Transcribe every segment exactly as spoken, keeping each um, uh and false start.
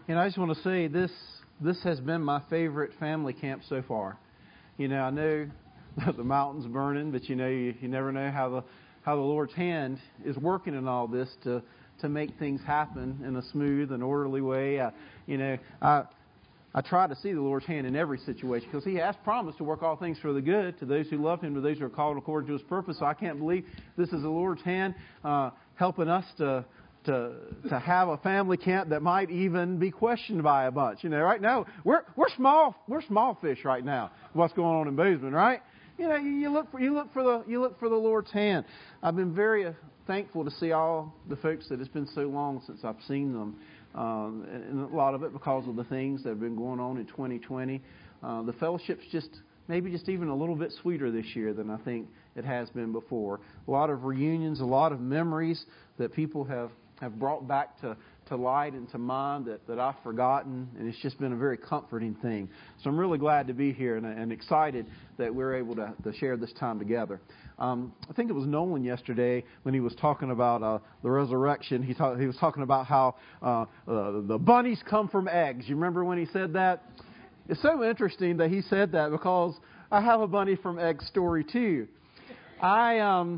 And I just want to say this, this has been my favorite family camp so far. You know, I know the mountain's burning, but you know, you, you never know how the how the Lord's hand is working in all this to, to make things happen in a smooth and orderly way. I, you know, I I try to see the Lord's hand in every situation because He has promised to work all things for the good to those who love Him, to those who are called according to His purpose. So I can't believe this is the Lord's hand uh, helping us to. To to have a family camp that might even be questioned by a bunch. You know, right now we're we're small we're small fish right now. What's going on in Bozeman, right? You know, you, you look for you look for the you look for the Lord's hand. I've been very uh, thankful to see all the folks that it's been so long since I've seen them, um, and, and a lot of it because of the things that have been going on in twenty twenty. Uh, the fellowship's just maybe just even a little bit sweeter this year than I think it has been before. A lot of reunions, a lot of memories that people have. have brought back to, to light and to mind that, that I've forgotten, and it's just been a very comforting thing. So I'm really glad to be here and, and excited that we're able to, to share this time together. Um, I think it was Nolan yesterday when he was talking about uh, the resurrection. He, ta- he was talking about how uh, uh, the bunnies come from eggs. You remember when he said that? It's so interesting that he said that because I have a bunny from egg story too. I... um.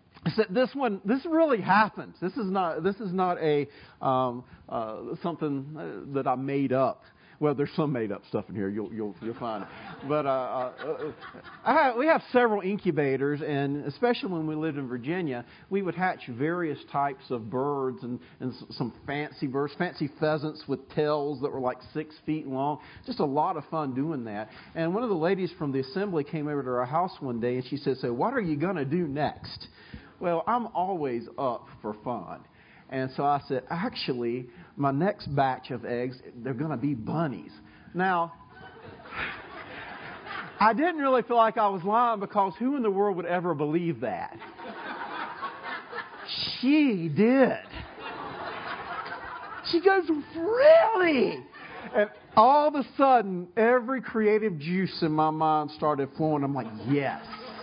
This one, this really happened. This is not. This is not a um, uh, something that I made up. Well, there's some made up stuff in here. You'll you'll you'll find it. But uh, uh, I have, we have several incubators, and especially when we lived in Virginia, we would hatch various types of birds and, and some fancy birds, fancy pheasants with tails that were like six feet long. Just a lot of fun doing that. And one of the ladies from the assembly came over to our house one day, and she said, "So what are you going to do next?" Well, I'm always up for fun. And so I said, actually, my next batch of eggs, they're going to be bunnies. Now, I didn't really feel like I was lying because who in the world would ever believe that? She did. She goes, really? And all of a sudden, every creative juice in my mind started flowing. I'm like, yes.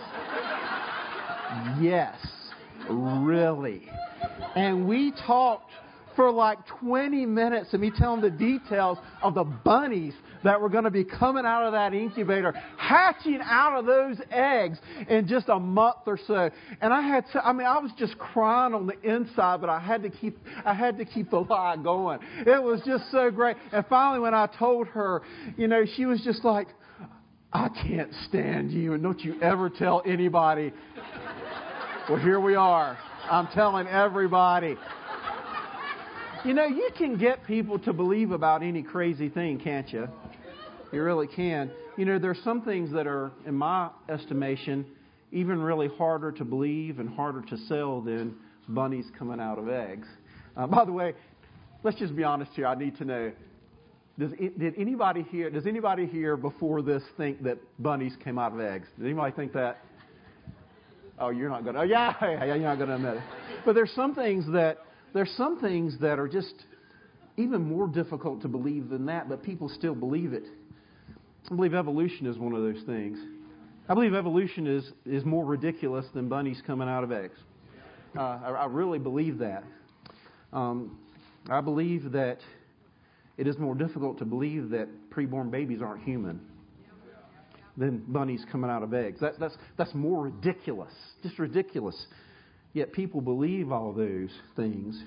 Yes. Really? And we talked for like twenty minutes of me telling the details of the bunnies that were going to be coming out of that incubator, hatching out of those eggs in just a month or so. And I had to, I mean, I was just crying on the inside, but I had to keep, I had to keep the lie going. It was just so great. And finally, when I told her, you know, she was just like, I can't stand you, and don't you ever tell anybody. Well, here we are. I'm telling everybody. You know, you can get people to believe about any crazy thing, can't you? You really can. You know, there's some things that are, in my estimation, even really harder to believe and harder to sell than bunnies coming out of eggs. Uh, by the way, let's just be honest here. I need to know, does it, did anybody here, does anybody here before this think that bunnies came out of eggs? Did anybody think that? Oh, you're not going to. Oh, yeah, yeah, you're not going to admit it. But there's some things that there's some things that are just even more difficult to believe than that, but people still believe it. I believe evolution is one of those things. I believe evolution is is more ridiculous than bunnies coming out of eggs. Uh, I, I really believe that. Um, I believe that it is more difficult to believe that preborn babies aren't human than bunnies coming out of eggs. That, that's that's more ridiculous, just ridiculous. Yet people believe all those things.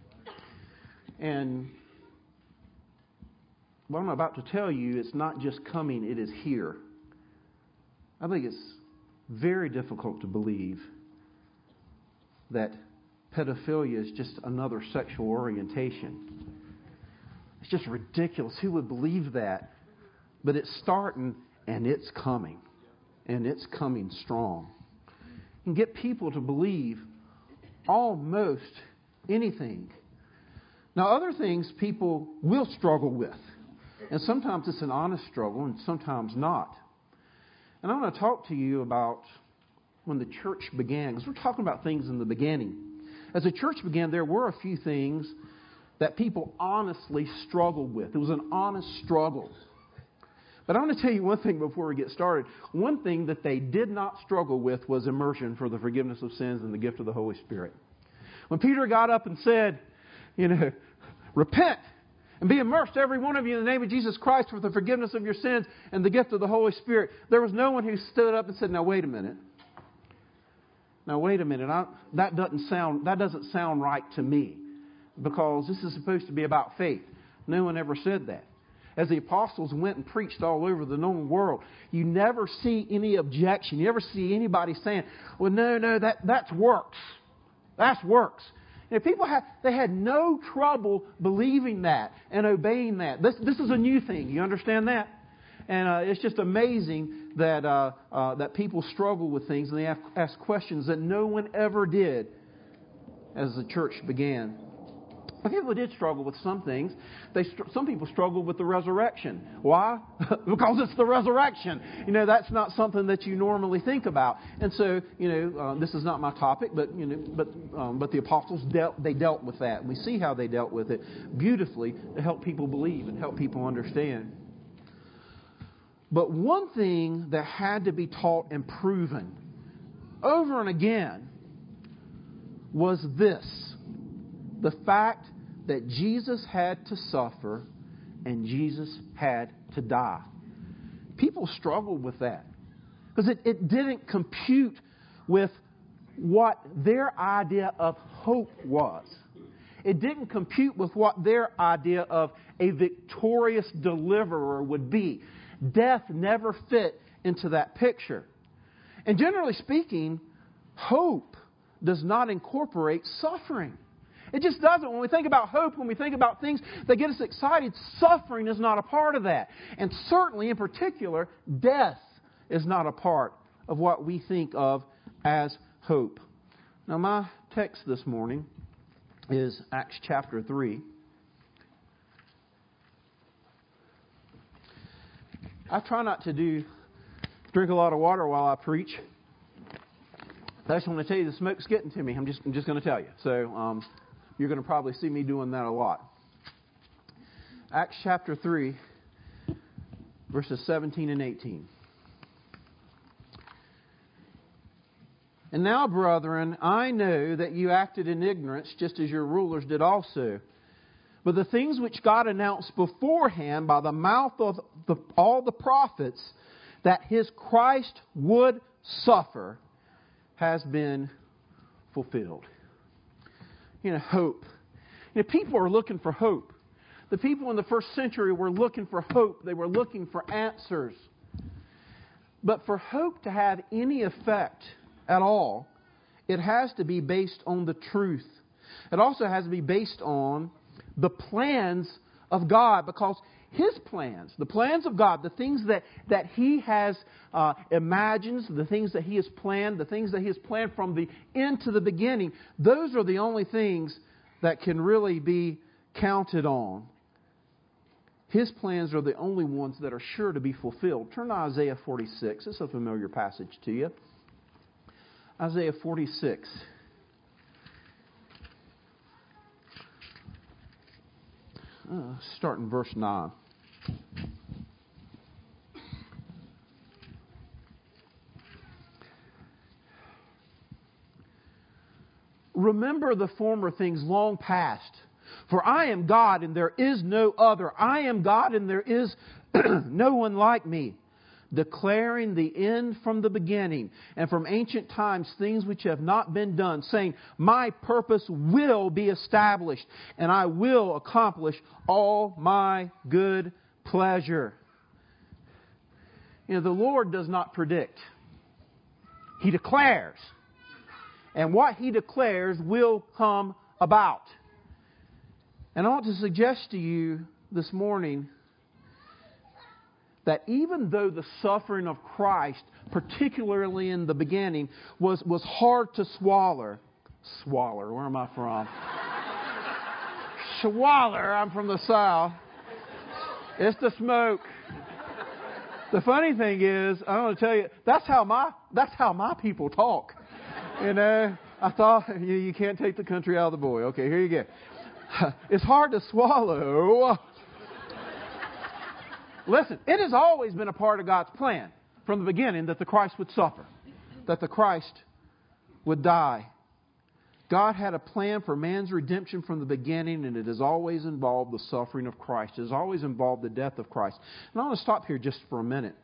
And what I'm about to tell you, it's not just coming, it is here. I think it's very difficult to believe that pedophilia is just another sexual orientation. It's just ridiculous. Who would believe that? But it's starting. And it's coming. And it's coming strong. And get people to believe almost anything. Now, other things people will struggle with. And sometimes it's an honest struggle and sometimes not. And I want to talk to you about when the church began. Because we're talking about things in the beginning. As the church began, there were a few things that people honestly struggled with. It was an honest struggle. But I want to tell you one thing before we get started. One thing that they did not struggle with was immersion for the forgiveness of sins and the gift of the Holy Spirit. When Peter got up and said, you know, repent And be immersed, every one of you, in the name of Jesus Christ for the forgiveness of your sins and the gift of the Holy Spirit. There was no one who stood up and said, now wait a minute. Now wait a minute. I, that doesn't sound that doesn't sound right to me. Because this is supposed to be about faith. No one ever said that. As the apostles went and preached all over the known world, you never see any objection. You never see anybody saying, well, no, no, that, that's works. That's works. You know, people had, they had no trouble believing that and obeying that. This, this is a new thing. You understand that? And uh, it's just amazing that uh, uh, that people struggle with things and they have, ask questions that no one ever did as the church began. But people did struggle with some things. They str- some people struggled with the resurrection. Why? Because it's the resurrection. You know, that's not something that you normally think about. And so, you know, uh, this is not my topic, but you know, but um, but the apostles dealt they dealt with that. And we see how they dealt with it beautifully to help people believe and help people understand. But one thing that had to be taught and proven over and again was this: the fact that Jesus had to suffer and Jesus had to die. People struggled with that because it, it didn't compute with what their idea of hope was. It didn't compute with what their idea of a victorious deliverer would be. Death never fit into that picture. And generally speaking, hope does not incorporate suffering. It just doesn't. When we think about hope, when we think about things that get us excited, suffering is not a part of that. And certainly, in particular, death is not a part of what we think of as hope. Now, my text this morning is Acts chapter three. I try not to do drink a lot of water while I preach. I just want to tell you the smoke's getting to me. I'm just I'm just going to tell you. So um, you're going to probably see me doing that a lot. Acts chapter three, verses seventeen and eighteen. And now, brethren, I know that you acted in ignorance, just as your rulers did also. But the things which God announced beforehand by the mouth of the, all the prophets, that His Christ would suffer, has been fulfilled. You know, hope. You know, people are looking for hope. The people in the first century were looking for hope. They were looking for answers. But for hope to have any effect at all, it has to be based on the truth. It also has to be based on the plans of God, because His plans, the plans of God, the things that, that He has uh, imagined, the things that He has planned, the things that He has planned from the end to the beginning, those are the only things that can really be counted on. His plans are the only ones that are sure to be fulfilled. Turn to Isaiah forty-six. It's a familiar passage to you. Isaiah forty-six. Uh, start in verse nine. Remember the former things long past. For I am God and there is no other. I am God and there is no one like me. Declaring the end from the beginning, and from ancient times things which have not been done, saying, my purpose will be established, and I will accomplish all my good pleasure. You know, the Lord does not predict. He declares. And what He declares will come about. And I want to suggest to you this morning that even though the suffering of Christ, particularly in the beginning, was, was hard to swallow. Swaller, where am I from? Swaller, I'm from the South. It's the smoke. The funny thing is, I want to tell you, that's how my that's how my people talk. You know, I thought you, you can't take the country out of the boy. Okay, here you go. It's hard to swallow. Listen, it has always been a part of God's plan from the beginning that the Christ would suffer, that the Christ would die. God had a plan for man's redemption from the beginning, and it has always involved the suffering of Christ. It has always involved the death of Christ. And I want to stop here just for a minute.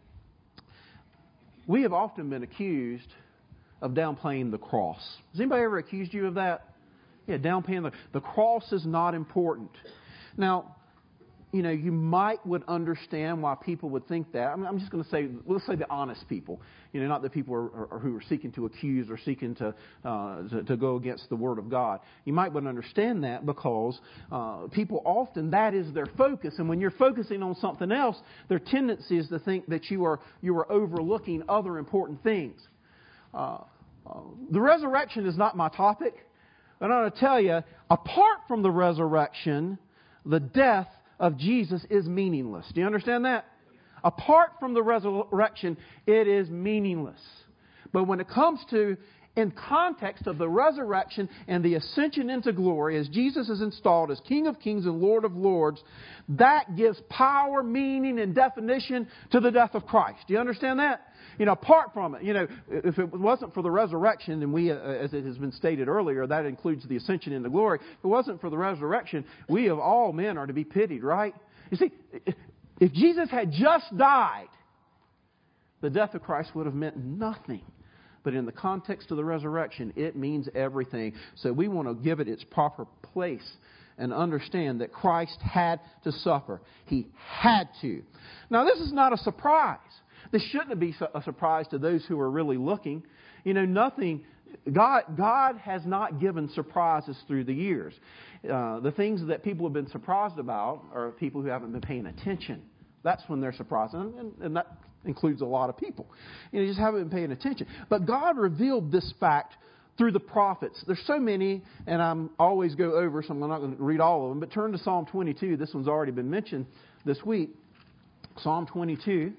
We have often been accused of downplaying the cross. Has anybody ever accused you of that? Yeah, downplaying the, the cross is not important. Now, you know, you might would understand why people would think that. I'm, I'm just going to say, let's say the honest people. You know, not the people are, are, who are seeking to accuse or seeking to, uh, to to go against the Word of God. You might would understand that because uh, people often, that is their focus. And when you're focusing on something else, their tendency is to think that you are you are overlooking other important things. Uh, uh, the resurrection is not my topic. But I want to tell you, apart from the resurrection, the death of Jesus is meaningless. Do you understand that? Apart from the resurrection, it is meaningless. But when it comes to, in context of the resurrection and the ascension into glory, as Jesus is installed as King of Kings and Lord of Lords, that gives power, meaning, and definition to the death of Christ. Do you understand that? You know, apart from it, you know, if it wasn't for the resurrection, and we, uh, as it has been stated earlier, that includes the ascension into glory. If it wasn't for the resurrection, we of all men are to be pitied, right? You see, if Jesus had just died, the death of Christ would have meant nothing. But in the context of the resurrection, it means everything. So we want to give it its proper place and understand that Christ had to suffer. He had to. Now, this is not a surprise. This shouldn't be a surprise to those who are really looking. You know, nothing, God, God has not given surprises through the years. Uh, the things that people have been surprised about are people who haven't been paying attention. That's when they're surprised. And, and, and that includes a lot of people. You know, just haven't been paying attention. But God revealed this fact through the prophets. There's so many, and I'm always go over, so I'm not going to read all of them. But turn to Psalm twenty-two. This one's already been mentioned this week. Psalm twenty-two.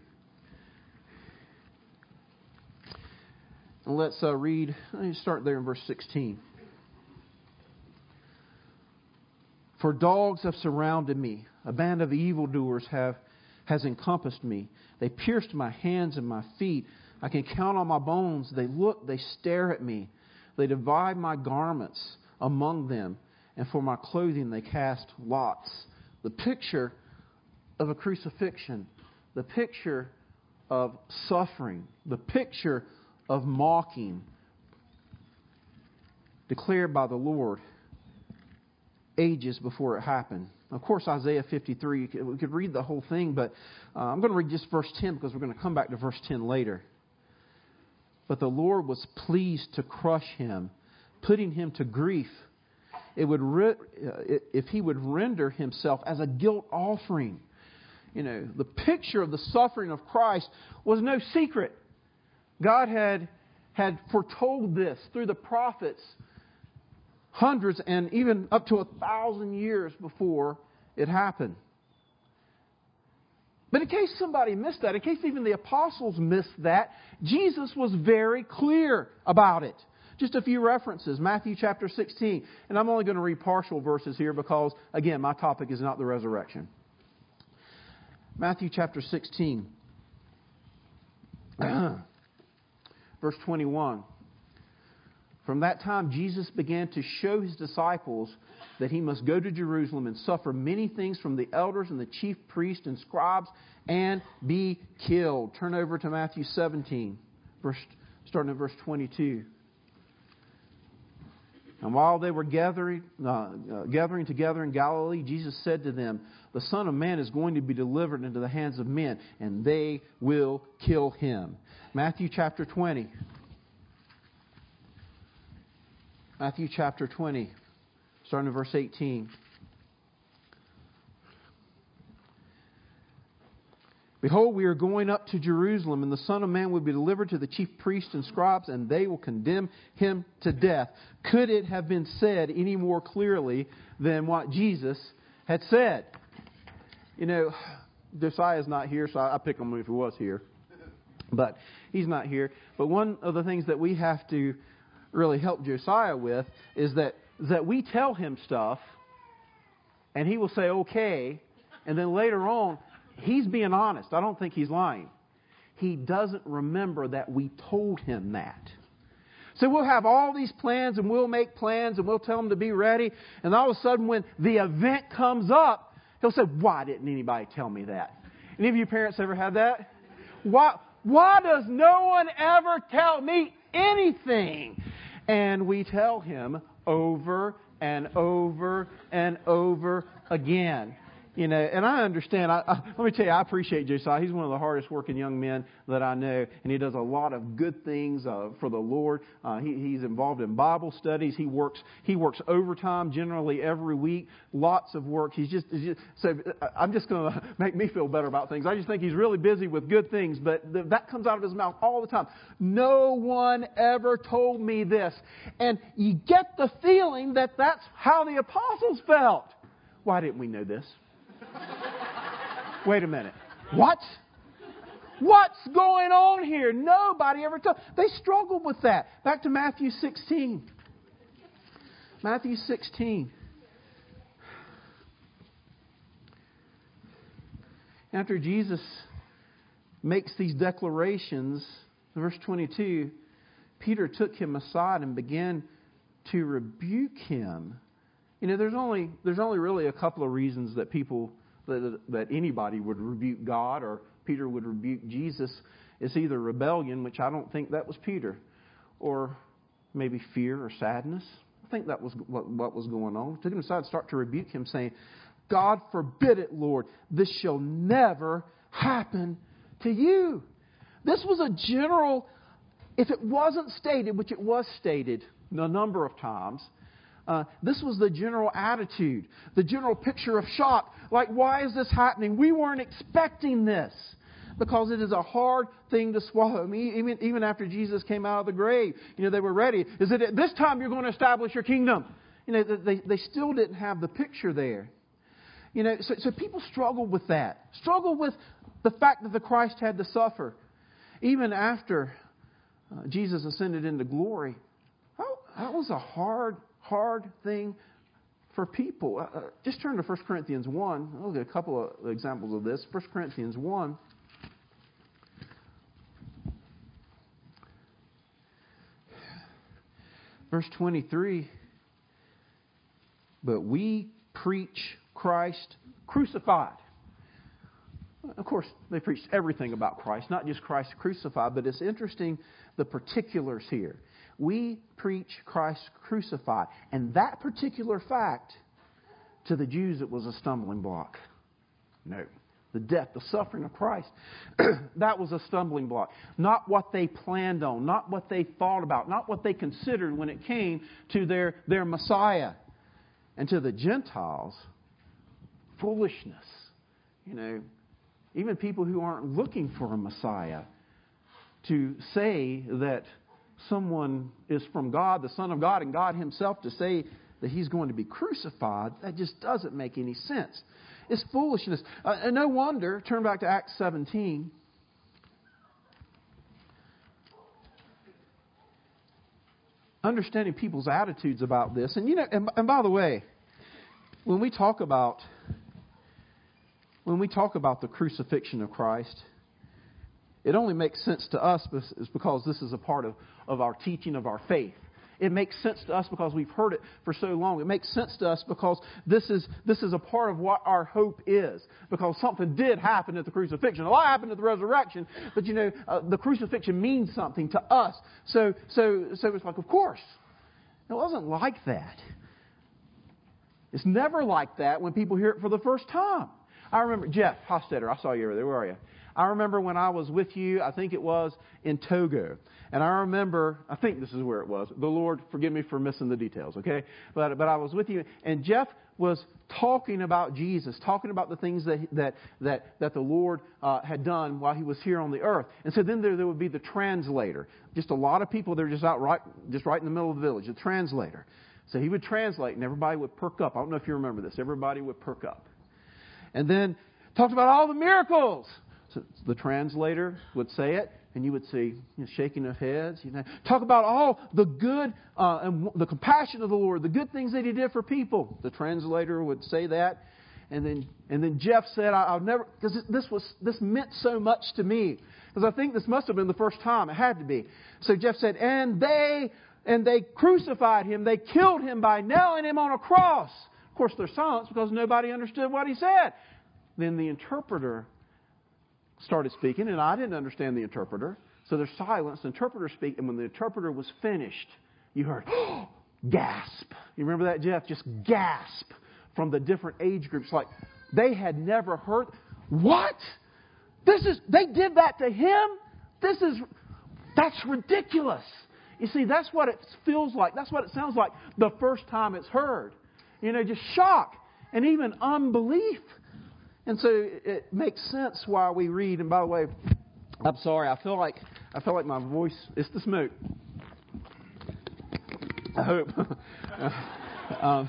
And let's uh, read, let me start there in verse sixteen. For dogs have surrounded me. A band of evildoers have has encompassed me. They pierced my hands and my feet. I can count on my bones. They look, they stare at me. They divide my garments among them. And for my clothing they cast lots. The picture of a crucifixion. The picture of suffering. The picture of mocking declared by the Lord ages before it happened. Of course, Isaiah fifty-three, we could read the whole thing, but uh, I'm going to read just verse ten because we're going to come back to verse ten later. But the Lord was pleased to crush him, putting him to grief. It would re- if he would render himself as a guilt offering. You know, the picture of the suffering of Christ was no secret. God had had foretold this through the prophets hundreds and even up to a thousand years before it happened. But in case somebody missed that, in case even the apostles missed that, Jesus was very clear about it. Just a few references. Matthew chapter sixteen. And I'm only going to read partial verses here because, again, my topic is not the resurrection. Matthew chapter sixteen. Verse twenty-one. From that time, Jesus began to show his disciples that he must go to Jerusalem and suffer many things from the elders and the chief priests and scribes and be killed. Turn over to Matthew seventeen, verse, starting at verse twenty-two. And while they were gathering, uh, uh, gathering together in Galilee, Jesus said to them, the Son of Man is going to be delivered into the hands of men, and they will kill him. Matthew chapter twenty. Matthew chapter twenty, starting in verse eighteen. Behold, we are going up to Jerusalem, and the Son of Man will be delivered to the chief priests and scribes, and they will condemn him to death. Could it have been said any more clearly than what Jesus had said? You know, Josiah's not here, so I pick him if he was here. But he's not here. But one of the things that we have to really help Josiah with is that, that we tell him stuff, and he will say, okay, and then later on, he's being honest. I don't think he's lying. He doesn't remember that we told him that. So we'll have all these plans and we'll make plans and we'll tell them to be ready. And all of a sudden when the event comes up, he'll say, why didn't anybody tell me that? Any of you parents ever had that? Why, why does no one ever tell me anything? And we tell him over and over and over again. You know, and I understand. I, I, let me tell you, I appreciate Josiah. He's one of the hardest working young men that I know, and he does a lot of good things uh, for the Lord. Uh, he, he's involved in Bible studies. He works. He works overtime generally every week. Lots of work. He's just, he's just so. I'm just going to make me feel better about things. I just think he's really busy with good things, but th- that comes out of his mouth all the time. No one ever told me this, and you get the feeling that that's how the apostles felt. Why didn't we know this? Wait a minute. What? What's going on here? Nobody ever told. They struggled with that. Back to Matthew sixteen. Matthew sixteen. After Jesus makes these declarations, verse twenty-two, Peter took him aside and began to rebuke him. You know, there's only there's only really a couple of reasons that people that, that anybody would rebuke God or Peter would rebuke Jesus. It's either rebellion, which I don't think that was Peter, or maybe fear or sadness. I think that was what, what was going on. Took him aside and started to rebuke him, saying, God forbid it, Lord. This shall never happen to you. This was a general, if it wasn't stated, which it was stated a number of times, Uh, this was the general attitude, the general picture of shock. Like, why is this happening? We weren't expecting this. Because it is a hard thing to swallow. I mean, even, even after Jesus came out of the grave, you know, they were ready. Is it at this time you're going to establish your kingdom? You know, they, they still didn't have the picture there. You know, so, so people struggled with that. Struggled with the fact that the Christ had to suffer. Even after uh, Jesus ascended into glory. Oh, that was a hard Hard thing for people. Uh, just turn to First Corinthians one. I'll look at a couple of examples of this. First Corinthians one. Verse twenty-three. But we preach Christ crucified. Of course, they preached everything about Christ, not just Christ crucified, but it's interesting the particulars here. We preach Christ crucified. And that particular fact, to the Jews, it was a stumbling block. No. The death, the suffering of Christ, that was a stumbling block. Not what they planned on, not what they thought about, not what they considered when it came to their, their Messiah. And to the Gentiles, foolishness. You know, even people who aren't looking for a Messiah, to say that someone is from God, the Son of God, and God Himself, to say that He's going to be crucified, that just doesn't make any sense. It's foolishness. Uh, and no wonder, turn back to Acts seventeen. Understanding people's attitudes about this. And you know, and, and by the way, when we talk about when we talk about the crucifixion of Christ, it only makes sense to us because this is a part of, of our teaching of our faith. It makes sense to us because we've heard it for so long. It makes sense to us because this is this is a part of what our hope is. Because something did happen at the crucifixion. A lot happened at the resurrection, but you know, uh, the crucifixion means something to us. So so so it's like, of course. It wasn't like that. It's never like that when people hear it for the first time. I remember, Jeff Hostetter, I saw you over there. Where are you? I remember when I was with you, I think it was in Togo. And I remember, I think this is where it was. The Lord, forgive me for missing the details, okay? But but I was with you, and Jeff was talking about Jesus, talking about the things that that that, that the Lord uh, had done while He was here on the earth. And so then there, there would be the translator. Just a lot of people, they're just out right, just right in the middle of the village, the translator. So he would translate, and everybody would perk up. I don't know if you remember this. Everybody would perk up. And then talked about all the miracles. So the translator would say it, and you would see you know, shaking of heads. You know, talk about all the good uh, and the compassion of the Lord, the good things that He did for people. The translator would say that, and then and then Jeff said, I, "I'll never," because this was this meant so much to me, because I think this must have been the first time. It had to be. So Jeff said, "And they And they crucified him. They killed him by nailing him on a cross. Of course, there's silence because nobody understood what he said. Then the interpreter started speaking, and I didn't understand the interpreter. So there's silence. The interpreter speaks, and when the interpreter was finished, you heard, oh, gasp. You remember that, Jeff? Just gasp from the different age groups. Like, they had never heard. What? This is, they did that to him? This is, that's ridiculous. You see, that's what it feels like. That's what it sounds like the first time it's heard. You know, just shock and even unbelief. And so it makes sense why we read. And by the way, I'm sorry. I feel like I feel like my voice. It's the smoke. I hope. um,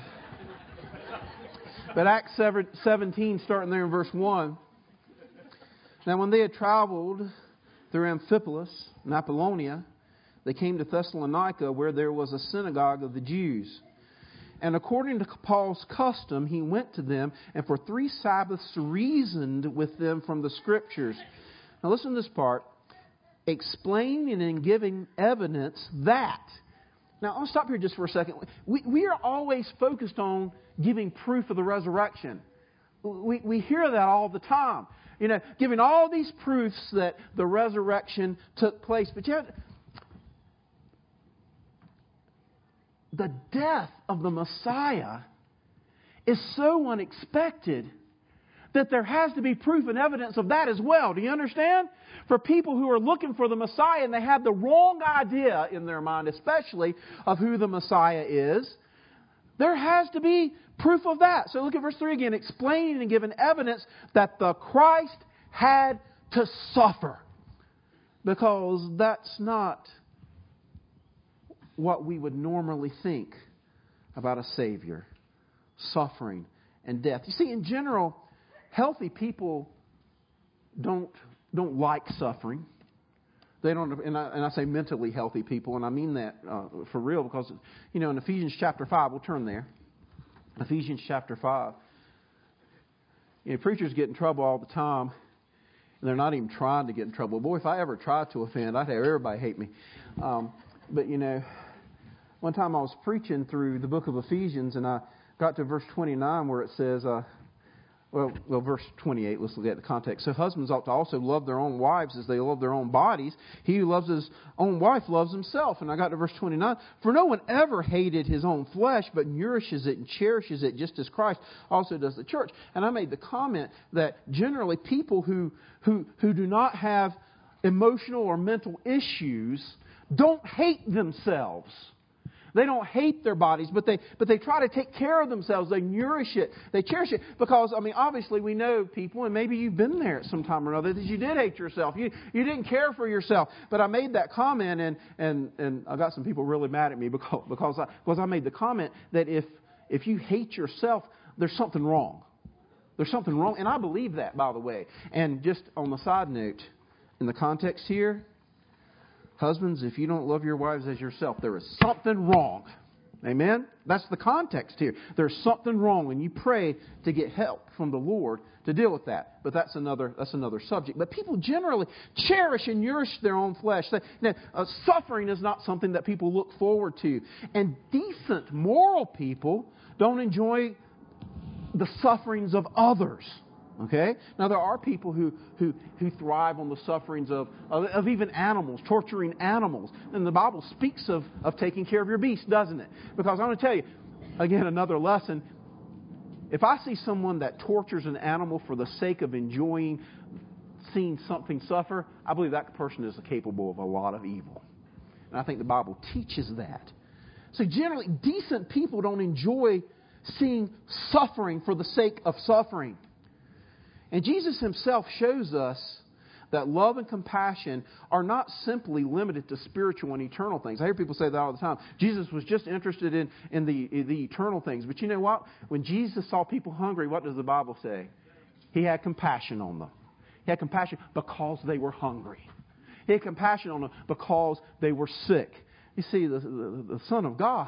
but Acts seventeen, starting there in verse one. Now, when they had traveled through Amphipolis and Apollonia, they came to Thessalonica, where there was a synagogue of the Jews. And according to Paul's custom, he went to them and for three Sabbaths reasoned with them from the Scriptures. Now listen to this part. Explaining and giving evidence that. Now I'll stop here just for a second. We, we are always focused on giving proof of the resurrection. We, we hear that all the time. You know, giving all these proofs that the resurrection took place. But yet, the death of the Messiah is so unexpected that there has to be proof and evidence of that as well. Do you understand? For people who are looking for the Messiah and they have the wrong idea in their mind, especially of who the Messiah is, there has to be proof of that. So look at verse three again. Explaining and giving evidence that the Christ had to suffer. Because that's not what we would normally think about a Savior. Suffering and death. You see, in general, healthy people don't don't like suffering. They don't, and I, and I say mentally healthy people, and I mean that uh, for real, because you know in Ephesians chapter five, we'll turn there. Ephesians chapter five. You know, preachers get in trouble all the time, and they're not even trying to get in trouble. Boy, if I ever tried to offend, I'd have everybody hate me. Um, but you know, one time I was preaching through the book of Ephesians, and I got to verse twenty-nine where it says, uh, well, well, verse twenty-eight, let's look at the context. So husbands ought to also love their own wives as they love their own bodies. He who loves his own wife loves himself. And I got to verse twenty-nine. For no one ever hated his own flesh, but nourishes it and cherishes it just as Christ also does the church. And I made the comment that generally people who who, who do not have emotional or mental issues don't hate themselves. They don't hate their bodies, but they but they try to take care of themselves. They nourish it. They cherish it. Because, I mean, obviously we know people, and maybe you've been there at some time or another, that you did hate yourself. You you didn't care for yourself. But I made that comment, and and, and I got some people really mad at me because because I, because I made the comment that if if you hate yourself, there's something wrong. There's something wrong. And I believe that, by the way. And just on the side note, in the context here, husbands, if you don't love your wives as yourself, there is something wrong. Amen? That's the context here. There's something wrong, and you pray to get help from the Lord to deal with that. But that's another that's another subject. But people generally cherish and nourish their own flesh. They, now, uh, suffering is not something that people look forward to. And decent, moral people don't enjoy the sufferings of others. Okay? Now, there are people who, who, who thrive on the sufferings of, of, of even animals, torturing animals. And the Bible speaks of, of taking care of your beast, doesn't it? Because I'm going to tell you, again, another lesson. If I see someone that tortures an animal for the sake of enjoying seeing something suffer, I believe that person is capable of a lot of evil. And I think the Bible teaches that. So generally, decent people don't enjoy seeing suffering for the sake of suffering. And Jesus himself shows us that love and compassion are not simply limited to spiritual and eternal things. I hear people say that all the time. Jesus was just interested in, in, the, in the eternal things. But you know what? When Jesus saw people hungry, what does the Bible say? He had compassion on them. He had compassion because they were hungry. He had compassion on them because they were sick. You see, the, the, the Son of God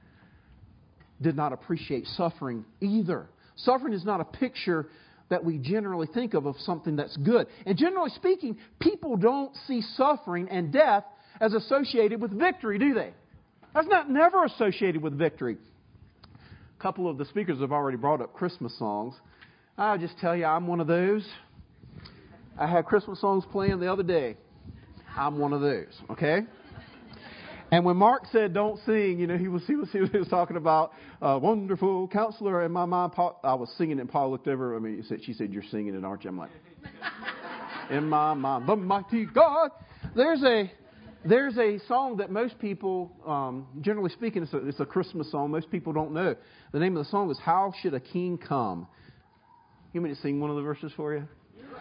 did not appreciate suffering either. Suffering is not a picture that we generally think of of something that's good. And generally speaking, people don't see suffering and death as associated with victory, do they? That's not never associated with victory. A couple of the speakers have already brought up Christmas songs. I'll just tell you, I'm one of those. I had Christmas songs playing the other day. I'm one of those, okay? And when Mark said don't sing, you know, he was he was, he was talking about uh, wonderful counselor. In my mind, Paul, I was singing it, and Paul looked over. I mean, he said, she said, you're singing it, aren't you? I'm like, in my mind, the mighty God. There's a there's a song that most people, um, generally speaking, it's a, it's a Christmas song. Most people don't know. The name of the song is How Should a King Come? You want me to sing one of the verses for you?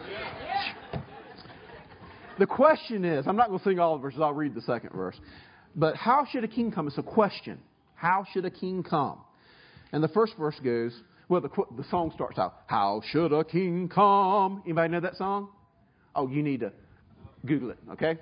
The question is, I'm not going to sing all the verses. I'll read the second verse. But how should a king come? It's a question. How should a king come? And the first verse goes, well, the, the song starts out, how should a king come? Anybody know that song? Oh, you need to Google it, okay?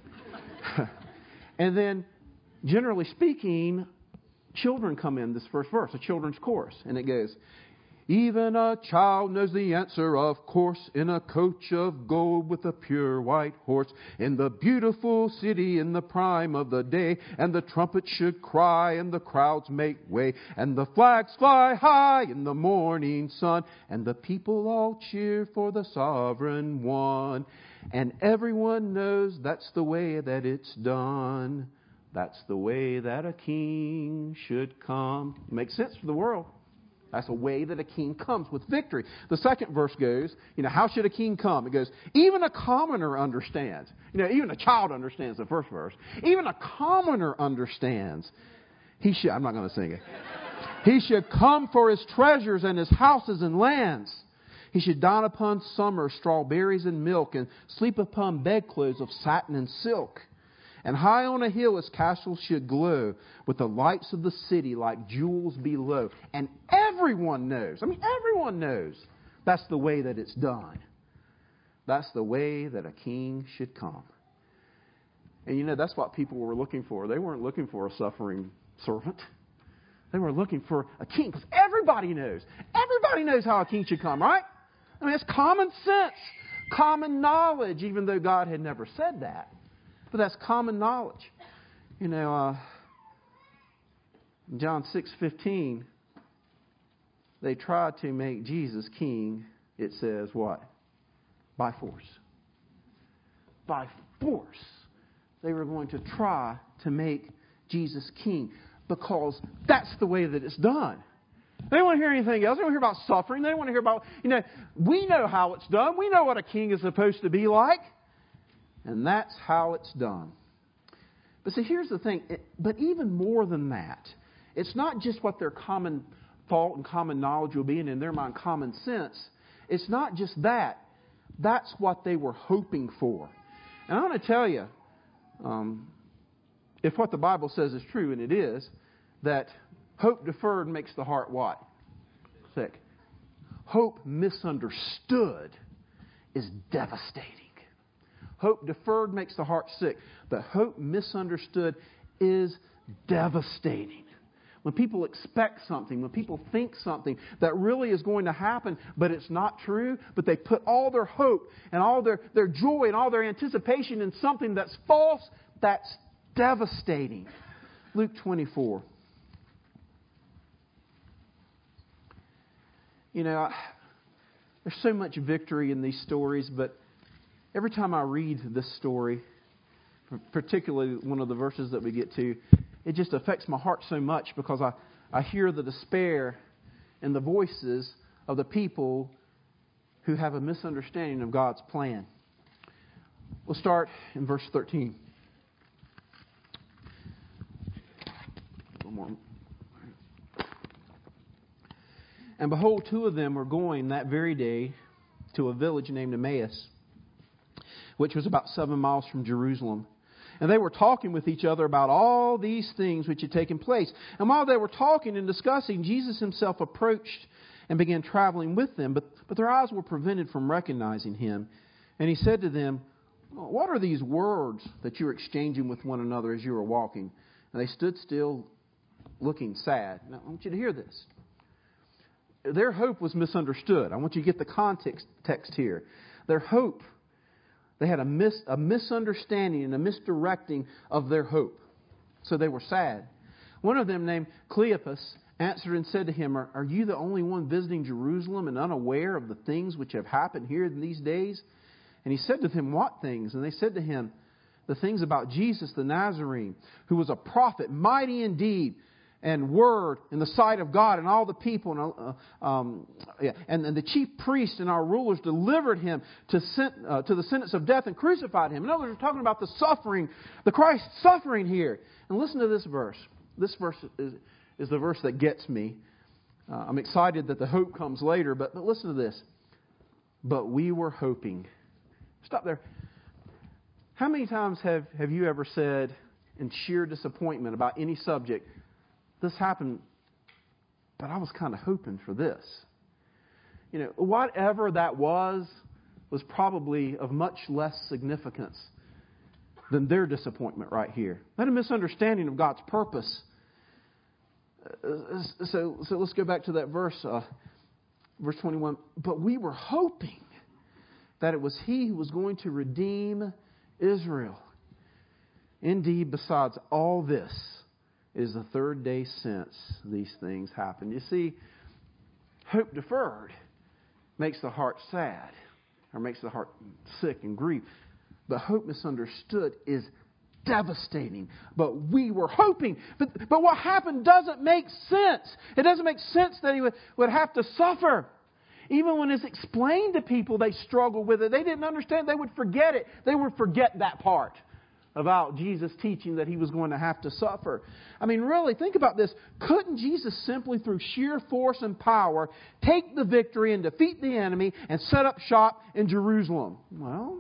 And then, generally speaking, children come in this first verse, a children's chorus. And it goes, even a child knows the answer, of course, in a coach of gold with a pure white horse, in the beautiful city in the prime of the day, and the trumpets should cry and the crowds make way, and the flags fly high in the morning sun, and the people all cheer for the sovereign one. And everyone knows that's the way that it's done. That's the way that a king should come. Makes sense for the world. That's a way that a king comes with victory. The second verse goes, you know, how should a king come? It goes, even a commoner understands. You know, even a child understands the first verse. Even a commoner understands. He should, I'm not going to sing it. He should come for his treasures and his houses and lands. He should dine upon summer strawberries and milk, and sleep upon bedclothes of satin and silk. And high on a hill his castle should glow, with the lights of the city like jewels below. And everyone knows, I mean everyone knows, that's the way that it's done. That's the way that a king should come. And you know, that's what people were looking for. They weren't looking for a suffering servant. They were looking for a king, because everybody knows. Everybody knows how a king should come, right? I mean, it's common sense, common knowledge, even though God had never said that. But that's common knowledge. You know, uh, John six fifteen, they tried to make Jesus king, it says what? By force. By force. They were going to try to make Jesus king, because that's the way that it's done. They don't want to hear anything else. They don't want to hear about suffering. They don't want to hear about, you know, we know how it's done. We know what a king is supposed to be like. And that's how it's done. But see, here's the thing. It, but even more than that, it's not just what their common thought and common knowledge will be, and in their mind, common sense. It's not just that. That's what they were hoping for. And I want to tell you, um, if what the Bible says is true, and it is, that hope deferred makes the heart what? Sick. Hope misunderstood is devastating. Hope deferred makes the heart sick, but hope misunderstood is devastating. When people expect something, when people think something that really is going to happen, but it's not true, but they put all their hope and all their, their joy and all their anticipation in something that's false, that's devastating. Luke twenty-four. You know, I, there's so much victory in these stories, but every time I read this story, particularly one of the verses that we get to, it just affects my heart so much, because I, I hear the despair in the voices of the people who have a misunderstanding of God's plan. We'll start in verse thirteen. One more. And behold, two of them were going that very day to a village named Emmaus, which was about seven miles from Jerusalem. And they were talking with each other about all these things which had taken place. And while they were talking and discussing, Jesus himself approached and began traveling with them. But, but their eyes were prevented from recognizing him. And he said to them, what are these words that you are exchanging with one another as you were walking? And they stood still, looking sad. Now, I want you to hear this. Their hope was misunderstood. I want you to get the context text here. Their hope, they had a, mis, a misunderstanding and a misdirecting of their hope. So they were sad. One of them, named Cleopas, answered and said to him, are, are you the only one visiting Jerusalem and unaware of the things which have happened here in these days? And he said to them, what things? And they said to him, the things about Jesus the Nazarene, who was a prophet, mighty in deed and word in the sight of God and all the people. And, uh, um, yeah, and, and the chief priests and our rulers delivered him to, sent, uh, to the sentence of death and crucified him. In other words, we're talking about the suffering, the Christ suffering here. And listen to this verse. This verse is, is the verse that gets me. Uh, I'm excited that the hope comes later, but, but listen to this. But we were hoping. Stop there. How many times have, have you ever said in sheer disappointment about any subject, this happened, but I was kind of hoping for this? You know, whatever that was, was probably of much less significance than their disappointment right here. Not a misunderstanding of God's purpose. Uh, so, so let's go back to that verse, uh, verse twenty-one. But we were hoping that it was He who was going to redeem Israel. Indeed, besides all this, it is the third day since these things happened. You see, hope deferred makes the heart sad, or makes the heart sick and grief. But hope misunderstood is devastating. But we were hoping. But, but what happened doesn't make sense. It doesn't make sense that He would, would have to suffer. Even when it's explained to people, they struggle with it. They didn't understand. They would forget it. They would forget that part about Jesus teaching that He was going to have to suffer. I mean, really, think about this. Couldn't Jesus simply, through sheer force and power, take the victory and defeat the enemy and set up shop in Jerusalem? Well,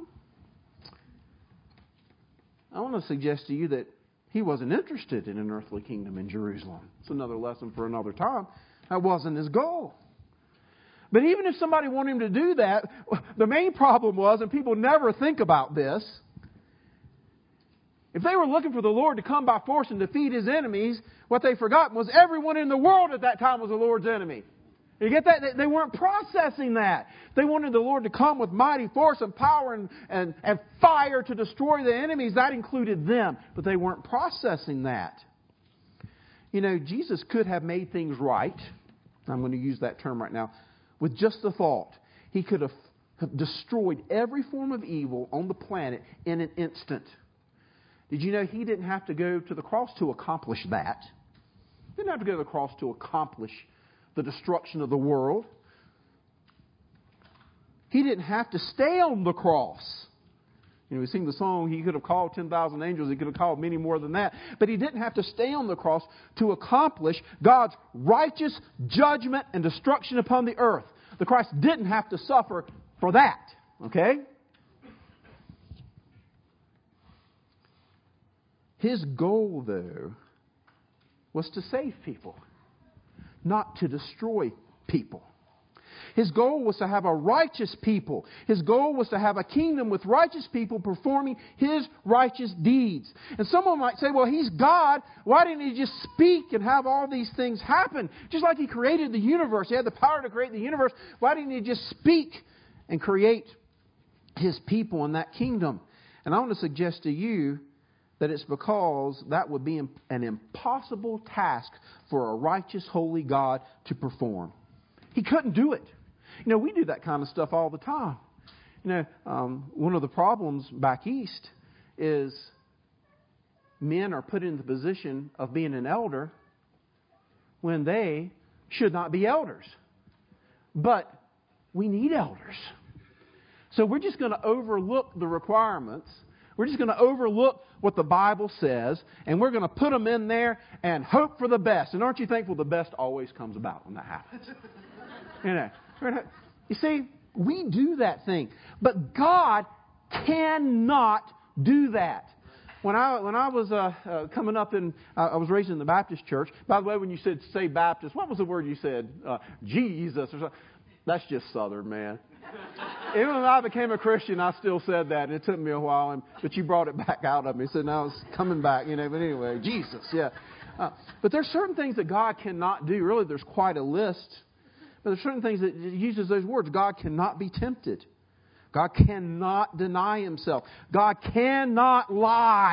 I want to suggest to you that He wasn't interested in an earthly kingdom in Jerusalem. It's another lesson for another time. That wasn't His goal. But even if somebody wanted Him to do that, the main problem was, and people never think about this, if they were looking for the Lord to come by force and defeat His enemies, what they forgot was everyone in the world at that time was the Lord's enemy. You get that? They weren't processing that. They wanted the Lord to come with mighty force and power and, and, and fire to destroy the enemies. That included them. But they weren't processing that. You know, Jesus could have made things right. I'm going to use that term right now. With just a thought. He could have destroyed every form of evil on the planet in an instant. Did you know He didn't have to go to the cross to accomplish that? He didn't have to go to the cross to accomplish the destruction of the world. He didn't have to stay on the cross. You know, we sing the song, He could have called ten thousand angels. He could have called many more than that. But He didn't have to stay on the cross to accomplish God's righteous judgment and destruction upon the earth. The Christ didn't have to suffer for that. Okay? His goal, though, was to save people, not to destroy people. His goal was to have a righteous people. His goal was to have a kingdom with righteous people performing His righteous deeds. And someone might say, well, He's God. Why didn't He just speak and have all these things happen? Just like He created the universe. He had the power to create the universe. Why didn't He just speak and create His people in that kingdom? And I want to suggest to you that it's because that would be an impossible task for a righteous, holy God to perform. He couldn't do it. You know, we do that kind of stuff all the time. You know, um, one of the problems back east is men are put in the position of being an elder when they should not be elders. But we need elders. So we're just going to overlook the requirements. We're just going to overlook what the Bible says, and we're going to put them in there and hope for the best. And aren't you thankful the best always comes about when that happens? You know, you see, we do that thing. But God cannot do that. When I when I was uh, uh, coming up in, uh, I was raised in the Baptist church. By the way, when you said say Baptist, what was the word you said? Uh, Jesus or something. That's just Southern, man. Even when I became a Christian, I still said that, and it took me a while. And, but you brought it back out of me, so now it's coming back. You know, but anyway, Jesus, yeah. Uh, but there's certain things that God cannot do. Really, there's quite a list. But there's certain things that it uses those words. God cannot be tempted. God cannot deny Himself. God cannot lie.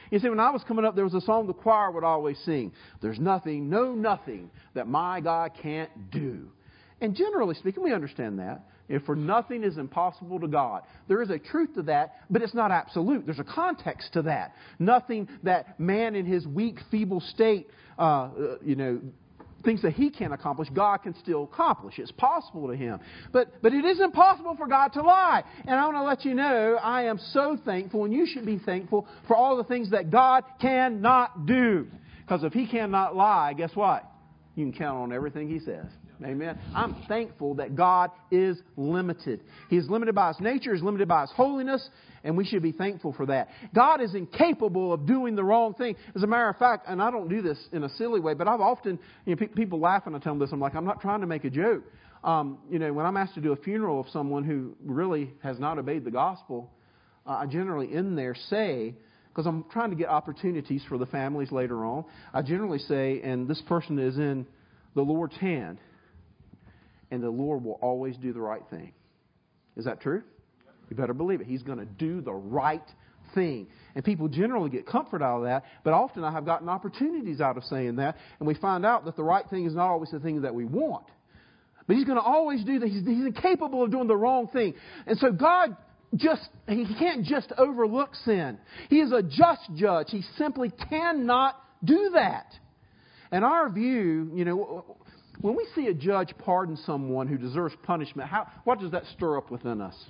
You see, when I was coming up, there was a song the choir would always sing. There's nothing, no nothing that my God can't do. And generally speaking, we understand that. If for nothing is impossible to God. There is a truth to that, but it's not absolute. There's a context to that. Nothing that man in his weak, feeble state, uh, you know, things that he can't accomplish, God can still accomplish. It's possible to Him. But but it is impossible for God to lie. And I want to let you know, I am so thankful, and you should be thankful for all the things that God cannot do. Because if He cannot lie, guess what? You can count on everything He says. Amen. I'm thankful that God is limited. He is limited by His nature. He's limited by His holiness. And we should be thankful for that. God is incapable of doing the wrong thing. As a matter of fact, and I don't do this in a silly way, but I've often, you know, pe- people laugh when I tell them this. I'm like, I'm not trying to make a joke. Um, you know, when I'm asked to do a funeral of someone who really has not obeyed the gospel, uh, I generally in there say, because I'm trying to get opportunities for the families later on, I generally say, and this person is in the Lord's hand, and the Lord will always do the right thing. Is that true? You better believe it. He's going to do the right thing. And people generally get comfort out of that, but often I have gotten opportunities out of saying that, and we find out that the right thing is not always the thing that we want. But He's going to always do that. He's, he's incapable of doing the wrong thing. And so God just, He can't just overlook sin. He is a just judge. He simply cannot do that. And our view, you know, when we see a judge pardon someone who deserves punishment, how, what does that stir up within us?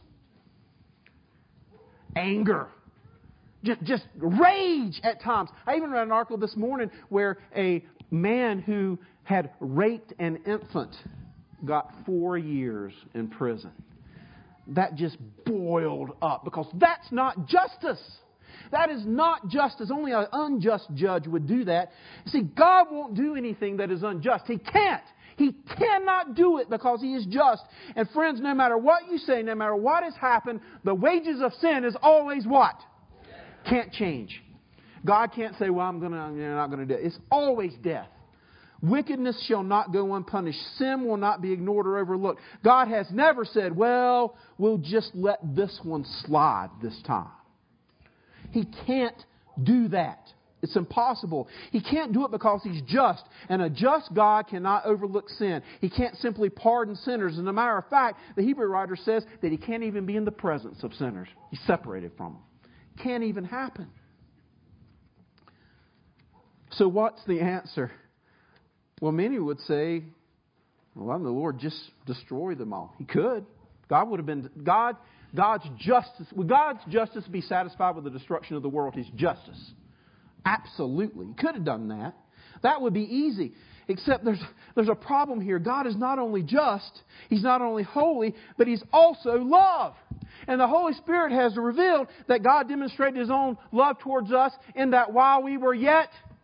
Anger. Just, just rage at times. I even read an article this morning where a man who had raped an infant got four years in prison. That just boiled up because that's not justice. That is not justice. Only an unjust judge would do that. See, God won't do anything that is unjust. He can't. He cannot do it because He is just. And friends, no matter what you say, no matter what has happened, the wages of sin is always what? Can't change. God can't say, well, I'm gonna, you're not going to do it. It's always death. Wickedness shall not go unpunished. Sin will not be ignored or overlooked. God has never said, well, we'll just let this one slide this time. He can't do that. It's impossible. He can't do it because He's just. And a just God cannot overlook sin. He can't simply pardon sinners. As a matter of fact, the Hebrew writer says that He can't even be in the presence of sinners. He's separated from them. Can't even happen. So what's the answer? Well, many would say, well, the Lord just destroy them all. He could. God would have been, God, God's justice, would God's justice be satisfied with the destruction of the world? His justice. Absolutely. He could have done that. That would be easy. Except there's there's a problem here. God is not only just, He's not only holy, but He's also love. And the Holy Spirit has revealed that God demonstrated His own love towards us in that while we were yet,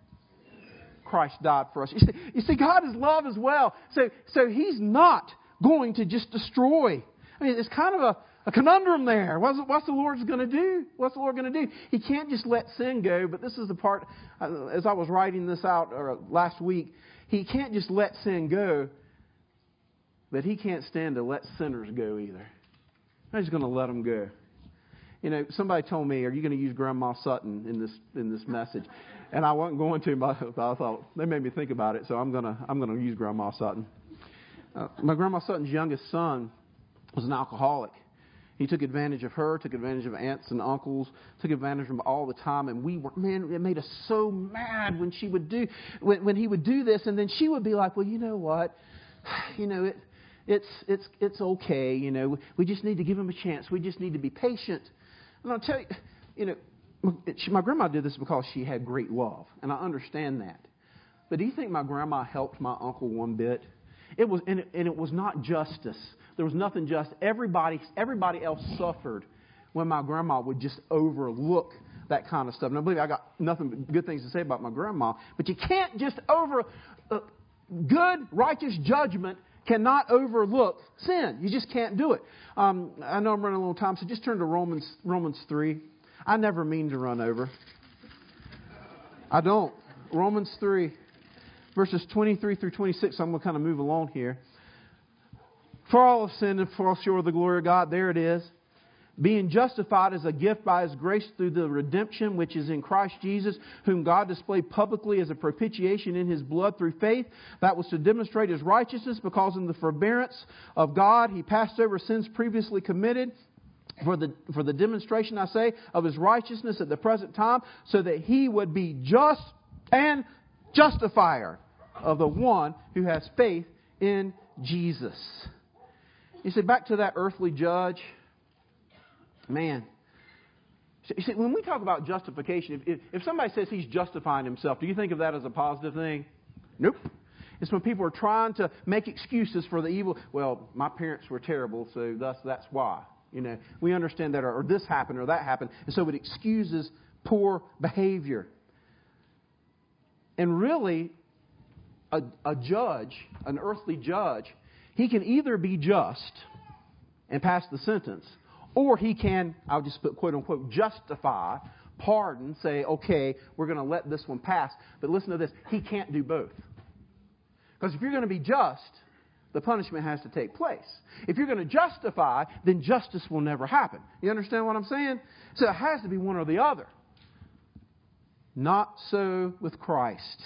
Christ died for us. You see, you see God is love as well. So, so He's not going to just destroy. I mean, it's kind of a A conundrum there. What's, what's the Lord going to do? What's the Lord going to do? He can't just let sin go. But this is the part, uh, as I was writing this out or last week, He can't just let sin go, but He can't stand to let sinners go either. He's going to let them go. You know, somebody told me, are you going to use Grandma Sutton in this in this message? And I wasn't going to, but I thought, they made me think about it, so I'm going to I'm going to use Grandma Sutton. Uh, my Grandma Sutton's youngest son was an alcoholic. He took advantage of her, took advantage of aunts and uncles, took advantage of them all the time. And we were, man, it made us so mad when she would do, when, when he would do this. And then she would be like, well, you know what? You know, it, it's, it's, it's okay. You know, we just need to give him a chance. We just need to be patient. And I'll tell you, you know, she, my grandma did this because she had great love. And I understand that. But do you think my grandma helped my uncle one bit? It was, and it, and it was not justice. There was nothing just. Everybody, everybody else suffered when my grandma would just overlook that kind of stuff. And I believe I got nothing but good things to say about my grandma. But you can't just over... Uh, good, righteous judgment cannot overlook sin. You just can't do it. Um, I know I'm running a little time, so just turn to Romans Romans three. I never mean to run over. I don't. Romans three, verses twenty-three through twenty-six. I'm going to kind of move along here. For all have sinned and fall short of the glory of God. There it is. being justified as a gift by His grace through the redemption which is in Christ Jesus, whom God displayed publicly as a propitiation in His blood through faith. That was to demonstrate His righteousness, because in the forbearance of God He passed over sins previously committed, for the for the demonstration, I say, of His righteousness at the present time, so that He would be just and justifier of the one who has faith in Jesus. You see, back to that earthly judge. Man, you see, when we talk about justification, if, if somebody says he's justifying himself, do you think of that as a positive thing? Nope. It's when people are trying to make excuses for the evil. Well, my parents were terrible, so thus that's why. You know, we understand that, or, or this happened, or that happened, and so it excuses poor behavior. And really, a, a judge, an earthly judge, he can either be just and pass the sentence, or he can, I'll just put quote unquote, justify, pardon, say, okay, we're going to let this one pass. But listen to this, he can't do both. Because if you're going to be just, the punishment has to take place. If you're going to justify, then justice will never happen. You understand what I'm saying? So it has to be one or the other. Not so with Christ.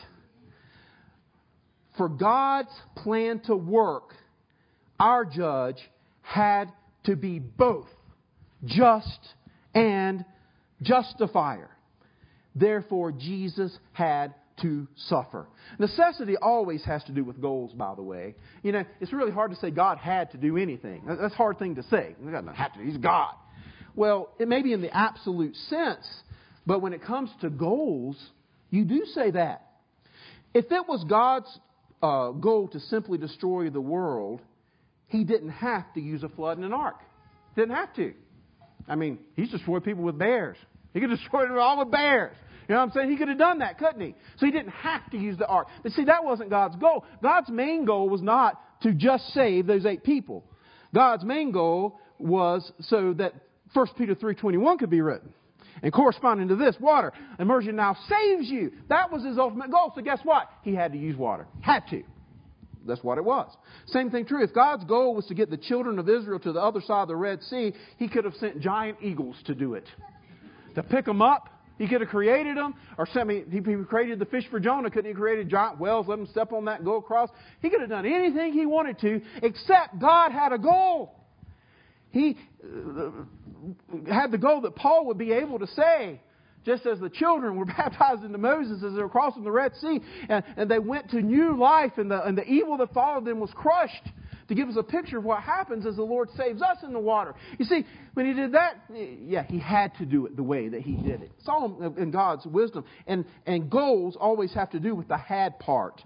For God's plan to work, our judge had to be both just and justifier. Therefore, Jesus had to suffer. Necessity always has to do with goals, by the way. You know, it's really hard to say God had to do anything. That's a hard thing to say. He doesn't have to. He's God. Well, it may be in the absolute sense, but when it comes to goals, you do say that. If it was God's uh, goal to simply destroy the world, He didn't have to use a flood and an ark. Didn't have to. I mean, He's destroyed people with bears. He could destroy them all with bears. You know what I'm saying? He could have done that, couldn't He? So He didn't have to use the ark. But see, that wasn't God's goal. God's main goal was not to just save those eight people. God's main goal was so that First Peter three twenty-one could be written. And corresponding to this, water, immersion now saves you. That was His ultimate goal. So guess what? He had to use water. Had to. That's what it was. Same thing true. If God's goal was to get the children of Israel to the other side of the Red Sea, He could have sent giant eagles to do it. To pick them up. He could have created them. Or sent me, He created the fish for Jonah. Couldn't He create giant whales, let them step on that and go across? He could have done anything He wanted to, except God had a goal. He had the goal that Paul would be able to say, just as the children were baptized into Moses as they were crossing the Red Sea, and, and they went to new life, and the, and the evil that followed them was crushed, to give us a picture of what happens as the Lord saves us in the water. You see, when He did that, yeah, He had to do it the way that He did it. It's all in God's wisdom. And, and goals always have to do with the had part.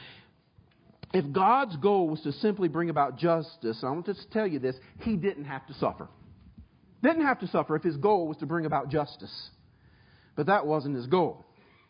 If God's goal was to simply bring about justice, I want to just tell you this, He didn't have to suffer. Didn't have to suffer if His goal was to bring about justice. But that wasn't His goal.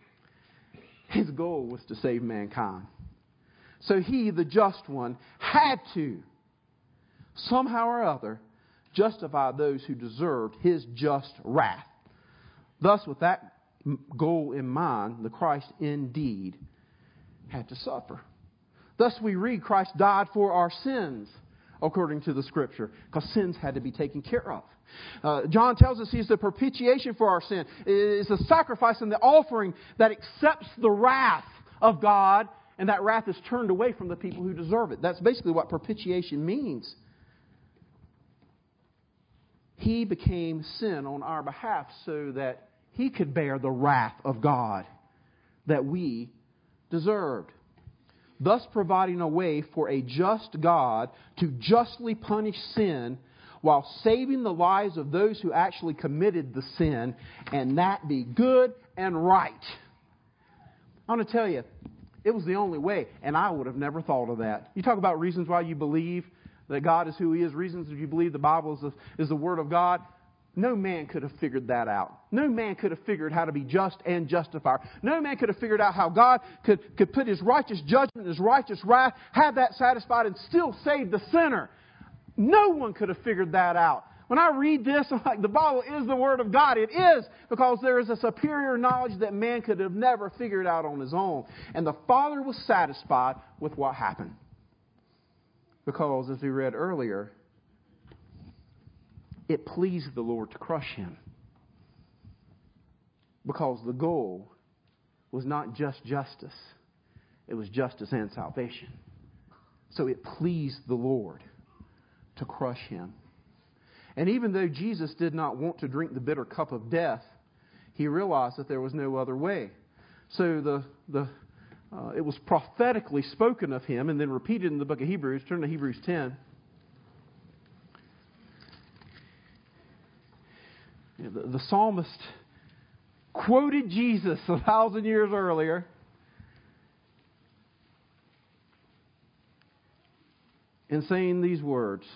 His goal was to save mankind. So He, the just one, had to, somehow or other, justify those who deserved His just wrath. Thus, with that goal in mind, the Christ indeed had to suffer. Thus we read Christ died for our sins, according to the Scripture, because sins had to be taken care of. Uh, John tells us He's the propitiation for our sin. It's a sacrifice and the offering that accepts the wrath of God, and that wrath is turned away from the people who deserve it. That's basically what propitiation means. He became sin on our behalf so that He could bear the wrath of God that we deserved, thus providing a way for a just God to justly punish sin while saving the lives of those who actually committed the sin, and that be good and right. I want to tell you, it was the only way, and I would have never thought of that. You talk about reasons why you believe that God is who He is, reasons if you believe the Bible is the, is the Word of God. No man could have figured that out. No man could have figured how to be just and justifier. No man could have figured out how God could, could put His righteous judgment, His righteous wrath, have that satisfied, and still save the sinner. No one could have figured that out. When I read this, I'm like, the Bible is the Word of God. It is, because there is a superior knowledge that man could have never figured out on his own. And the Father was satisfied with what happened. Because, as we read earlier, it pleased the Lord to crush him. Because the goal was not just justice. It was justice and salvation. So it pleased the Lord to crush him. And even though Jesus did not want to drink the bitter cup of death, he realized that there was no other way. So the the uh, it was prophetically spoken of him and then repeated in the book of Hebrews. Turn to Hebrews ten. You know, the, the psalmist quoted Jesus a thousand years earlier. In saying these words,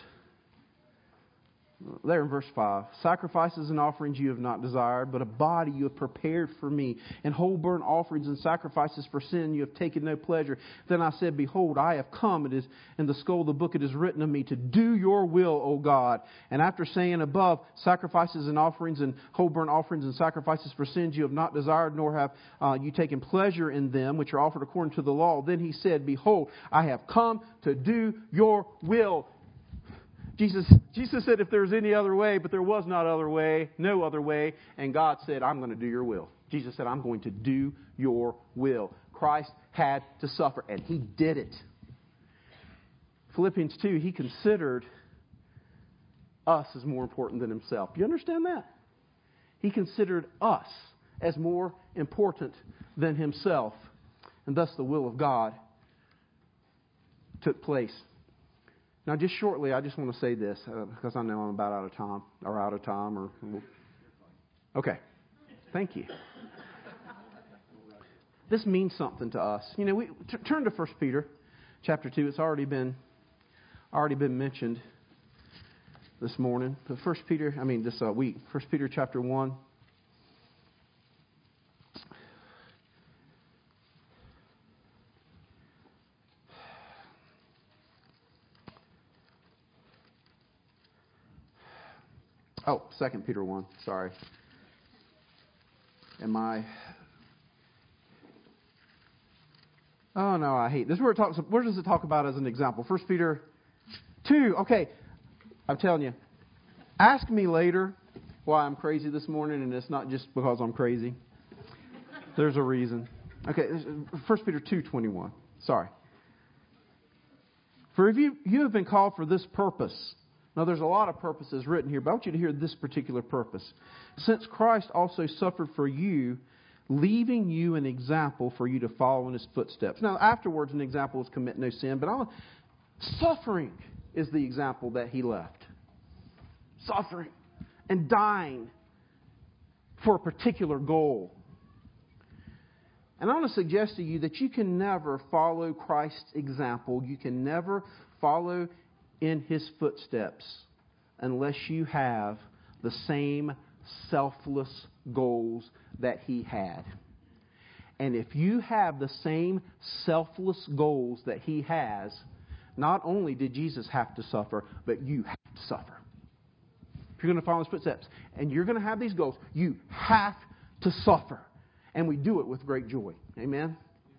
there in verse five, sacrifices and offerings you have not desired, but a body you have prepared for me. And whole burnt offerings and sacrifices for sin you have taken no pleasure. Then I said, behold, I have come. It is in the scroll of the book it is written of me to do your will, O God. And after saying above, sacrifices and offerings and whole burnt offerings and sacrifices for sins you have not desired, nor have uh, you taken pleasure in them, which are offered according to the law. Then he said, behold, I have come to do your will. Jesus, Jesus said if there's any other way, but there was not other way, no other way. And God said, I'm going to do your will. Jesus said, I'm going to do your will. Christ had to suffer, and he did it. Philippians two, he considered us as more important than himself. Do you understand that? He considered us as more important than himself. And thus the will of God took place. Now, just shortly, I just want to say this, uh, because I know I'm about out of time, or out of time, or... Okay. Thank you. This means something to us. You know, we t- turn to First Peter chapter two. It's already been already been mentioned this morning. But First Peter, I mean, this uh, week. First Peter chapter one. Oh, Second Peter one. Sorry. Am I... Oh, no, I hate this. Where, it talks, where does it talk about as an example? First Peter two. Okay. I'm telling you. Ask me later why I'm crazy this morning, and it's not just because I'm crazy. There's a reason. Okay. First Peter two twenty-one. Sorry. For if you, you have been called for this purpose... Now, there's a lot of purposes written here, but I want you to hear this particular purpose. Since Christ also suffered for you, leaving you an example for you to follow in his footsteps. Now, afterwards, an example is commit no sin, but I want, suffering is the example that he left. Suffering and dying for a particular goal. And I want to suggest to you that you can never follow Christ's example. You can never follow in his footsteps unless you have the same selfless goals that he had. And if you have the same selfless goals that he has, not only did Jesus have to suffer, but you have to suffer. If you're going to follow his footsteps and you're going to have these goals, you have to suffer. And we do it with great joy. Amen?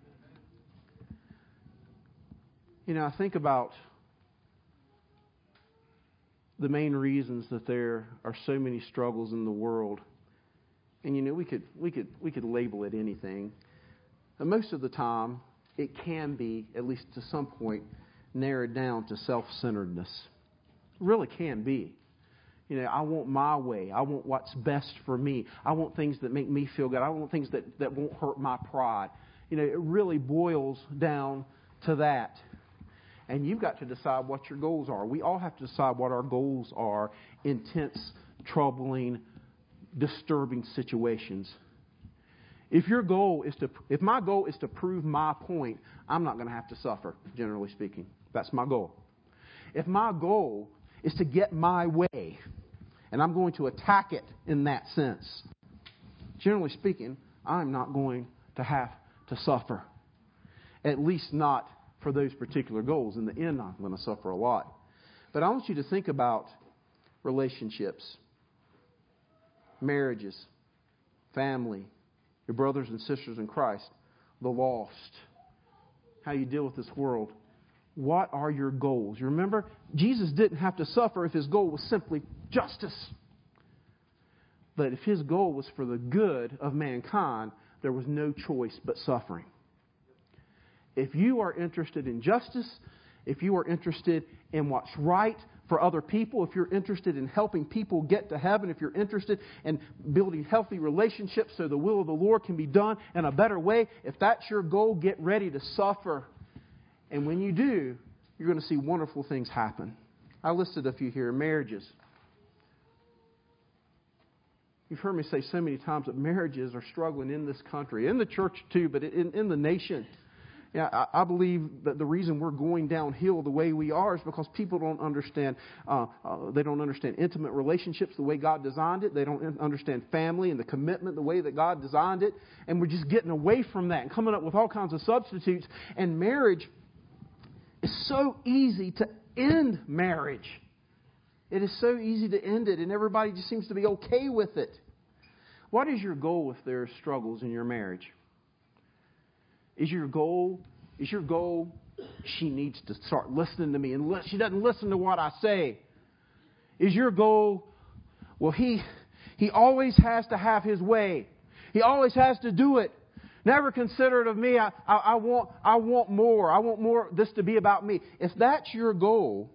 You know, I think about the main reasons that there are so many struggles in the world. And you know, we could we could we could label it anything. But most of the time it can be, at least to some point, narrowed down to self-centeredness. It really can be. You know, I want my way. I want what's best for me. I want things that make me feel good. I want things that, that won't hurt my pride. You know, it really boils down to that. And you've got to decide what your goals are. We all have to decide what our goals are in tense, troubling, disturbing situations. If your goal is to, if my goal is to prove my point, I'm not going to have to suffer, generally speaking. That's my goal. If my goal is to get my way, and I'm going to attack it in that sense, generally speaking, I'm not going to have to suffer. At least not for those particular goals. In the end, I'm going to suffer a lot. But I want you to think about relationships, marriages, family, your brothers and sisters in Christ, the lost, how you deal with this world. what are your goals? You remember, Jesus didn't have to suffer if his goal was simply justice. But if his goal was for the good of mankind, there was no choice but suffering. If you are interested in justice, if you are interested in what's right for other people, if you're interested in helping people get to heaven, if you're interested in building healthy relationships so the will of the Lord can be done in a better way, if that's your goal, get ready to suffer. And when you do, you're going to see wonderful things happen. I listed a few here. Marriages. You've heard me say so many times that marriages are struggling in this country, in the church too, but in, in the nation. Yeah, I, I believe that the reason we're going downhill the way we are is because people don't understand. Uh, uh, they don't understand intimate relationships the way God designed it. They don't understand family and the commitment the way that God designed it. And we're just getting away from that and coming up with all kinds of substitutes. And marriage is so easy to end marriage. It is so easy to end it, and everybody just seems to be okay with it. What is your goal if there are struggles in your marriage? Is your goal, is your goal, she needs to start listening to me, and she doesn't listen to what I say? Is your goal, well, he he always has to have his way. He always has to do it. Never consider it of me. I, I, I want I want more. I want more this to be about me. If that's your goal,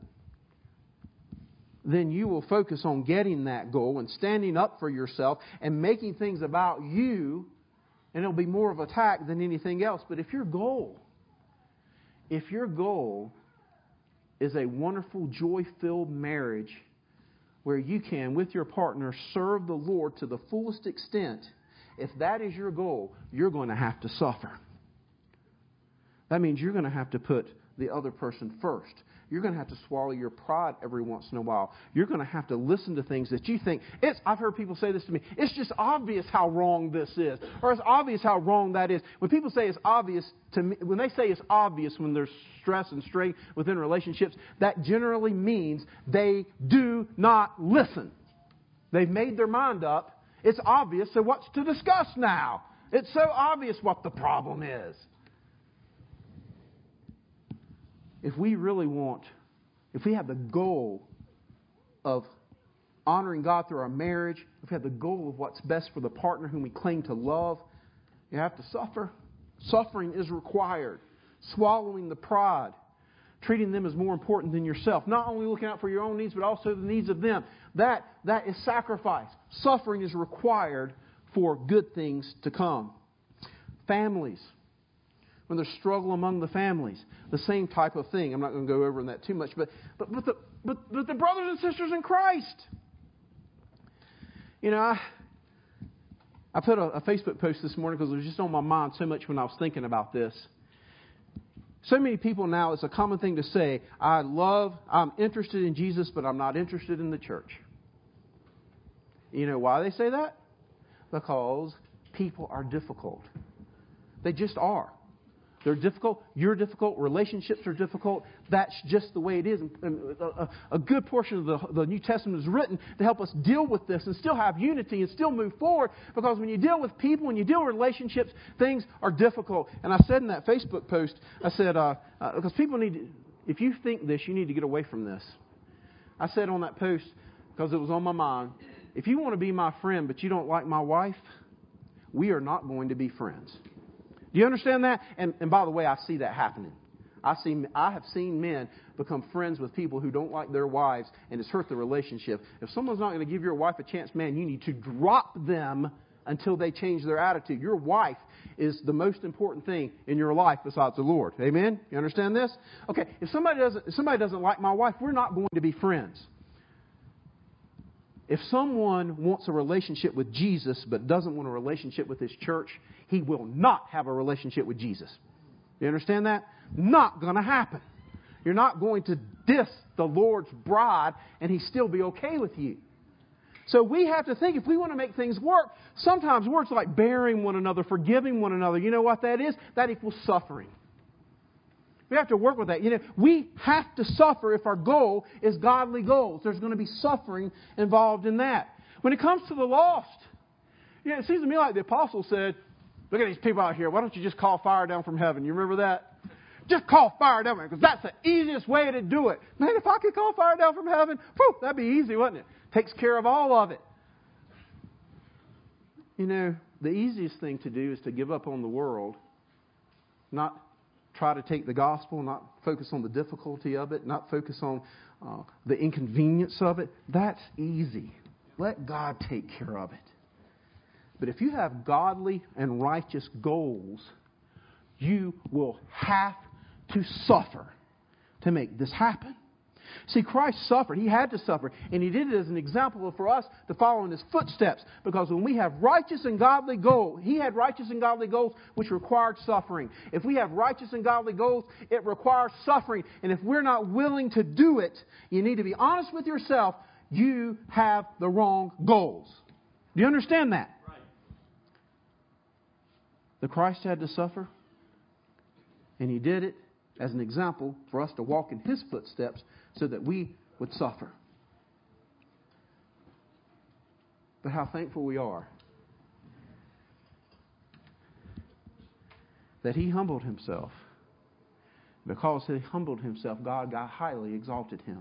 then you will focus on getting that goal and standing up for yourself and making things about you, and it'll be more of an attack than anything else. But if your goal, if your goal is a wonderful, joy-filled marriage where you can, with your partner, serve the Lord to the fullest extent, if that is your goal, you're going to have to suffer. That means you're going to have to put the other person first. You're going to have to swallow your pride every once in a while. You're going to have to listen to things that you think, it's, I've heard people say this to me, it's just obvious how wrong this is. Or it's obvious how wrong that is. When people say it's obvious, to me, when they say it's obvious when there's stress and strain within relationships, that generally means they do not listen. They've made their mind up. It's obvious, so what's to discuss now? It's so obvious what the problem is. If we really want, if we have the goal of honoring God through our marriage, if we have the goal of what's best for the partner whom we claim to love, you have to suffer. Suffering is required. Swallowing the pride. Treating them as more important than yourself. Not only looking out for your own needs, but also the needs of them. That, that is sacrifice. Suffering is required for good things to come. Families. When there's struggle among the families, the same type of thing. I'm not going to go over that too much, but but but the but, but the brothers and sisters in Christ. You know, I I put a, a Facebook post this morning because it was just on my mind so much when I was thinking about this. So many people now, it's a common thing to say, I love, I'm interested in Jesus, but I'm not interested in the church. You know why they say that? Because people are difficult. They just are. They're difficult. You're difficult. Relationships are difficult. That's just the way it is. And a, a good portion of the, the New Testament is written to help us deal with this and still have unity and still move forward. Because when you deal with people, when you deal with relationships, things are difficult. And I said in that Facebook post, I said, uh, uh, because people need to, if you think this, you need to get away from this. I said on that post, because it was on my mind, if you want to be my friend but you don't like my wife, we are not going to be friends. Do you understand that? And, and by the way, I see that happening. I see, I have seen men become friends with people who don't like their wives, and it's hurt the relationship. If someone's not going to give your wife a chance, man, you need to drop them until they change their attitude. Your wife is the most important thing in your life besides the Lord. Amen? You understand this? Okay, if somebody doesn't, if somebody doesn't like my wife, we're not going to be friends. If someone wants a relationship with Jesus but doesn't want a relationship with his church, he will not have a relationship with Jesus. You understand that? Not going to happen. You're not going to diss the Lord's bride and he still be okay with you. So we have to think, if we want to make things work, sometimes words like bearing one another, forgiving one another, you know what that is? That equals suffering. We have to work with that. You know, we have to suffer if our goal is godly goals. There's going to be suffering involved in that. When it comes to the lost, you know, it seems to me like the apostle said, look at these people out here. Why don't you just call fire down from heaven? You remember that? just call fire down because that's the easiest way to do it. Man, if I could call fire down from heaven, whew, that'd be easy, wouldn't it? Takes care of all of it. You know, the easiest thing to do is to give up on the world, not try to take the gospel, not focus on the difficulty of it, not focus on uh, the inconvenience of it. That's easy. Let God take care of it. But if you have godly and righteous goals, you will have to suffer to make this happen. See, Christ suffered. He had to suffer. And He did it as an example for us to follow in His footsteps. Because when we have righteous and godly goals, He had righteous and godly goals which required suffering. If we have righteous and godly goals, it requires suffering. And if we're not willing to do it, you need to be honest with yourself. You have the wrong goals. Do you understand that? Right. The Christ had to suffer. And He did it as an example for us to walk in His footsteps so that we would suffer. But how thankful we are that He humbled Himself. Because He humbled Himself, God, God highly exalted Him.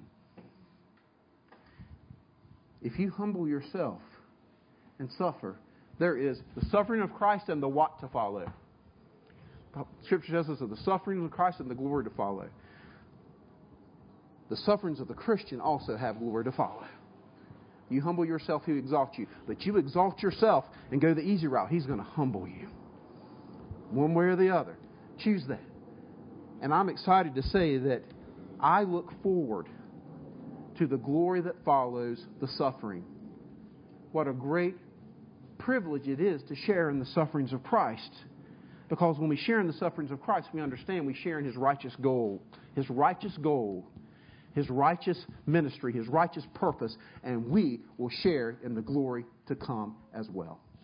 If you humble yourself and suffer, there is the suffering of Christ and the what to follow. Scripture tells us of the sufferings of Christ and the glory to follow. The sufferings of the Christian also have glory to follow. You humble yourself, He exalts you. But you exalt yourself and go the easy route, He's going to humble you. One way or the other. Choose that. And I'm excited to say that I look forward to the glory that follows the suffering. What a great privilege it is to share in the sufferings of Christ. Because when we share in the sufferings of Christ, we understand we share in His righteous goal. His righteous goal. His righteous ministry. His righteous purpose. And we will share in the glory to come as well.